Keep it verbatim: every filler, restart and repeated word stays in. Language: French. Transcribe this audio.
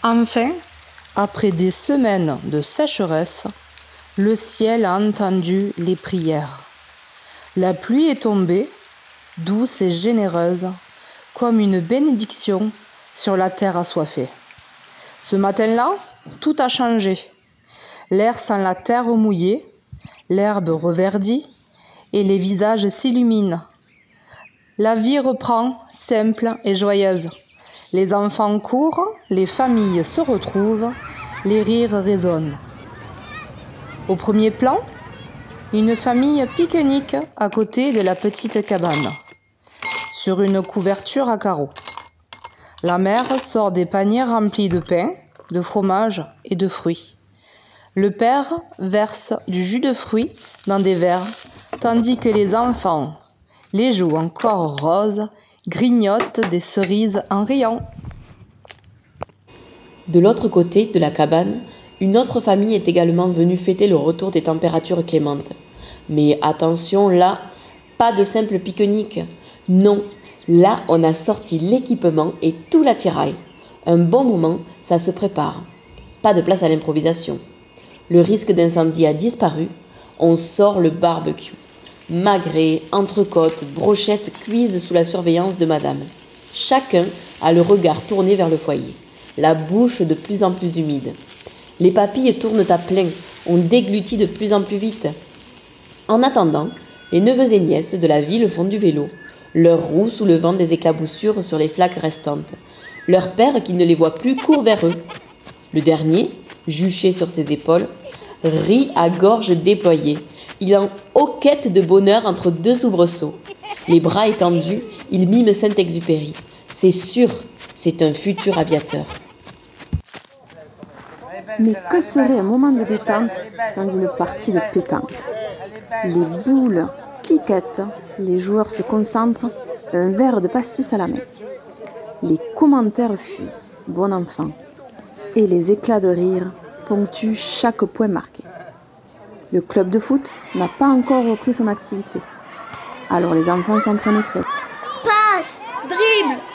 Enfin, après des semaines de sécheresse, le ciel a entendu les prières. La pluie est tombée, douce et généreuse, comme une bénédiction sur la terre assoiffée. Ce matin-là, tout a changé. L'air sent la terre mouillée, l'herbe reverdit et les visages s'illuminent. La vie reprend, simple et joyeuse. Les enfants courent, les familles se retrouvent, les rires résonnent. Au premier plan, une famille pique-nique à côté de la petite cabane, sur une couverture à carreaux. La mère sort des paniers remplis de pain, de fromage et de fruits. Le père verse du jus de fruits dans des verres, tandis que les enfants, les joues encore roses, grignotent des cerises en riant. De l'autre côté de la cabane, une autre famille est également venue fêter le retour des températures clémentes. Mais attention, là, pas de simple pique-nique. Non, là, on a sorti l'équipement et tout l'attirail. Un bon moment, ça se prépare. Pas de place à l'improvisation. Le risque d'incendie a disparu. On sort le barbecue. Magrets, entrecôtes, brochettes cuises sous la surveillance de madame. Chacun a le regard tourné vers le foyer, la bouche de plus en plus humide. Les papilles tournent à plein, on déglutit de plus en plus vite. En attendant, les neveux et nièces de la ville font du vélo, leurs roues soulevant des éclaboussures sur les flaques restantes. Leur père, qui ne les voit plus, court vers eux. Le dernier, juché sur ses épaules, rit à gorge déployée. Il en hoquette de bonheur entre deux soubresauts. Les bras étendus, il mime Saint-Exupéry. C'est sûr, c'est un futur aviateur. Mais que serait un moment de détente sans une partie de pétanque ? Les boules cliquettent, les joueurs se concentrent, un verre de pastis à la main. Les commentaires fusent, bon enfant. Et les éclats de rire ponctuent chaque point marqué. Le club de foot n'a pas encore repris son activité. Alors les enfants s'entraînent seuls. Passe, dribble,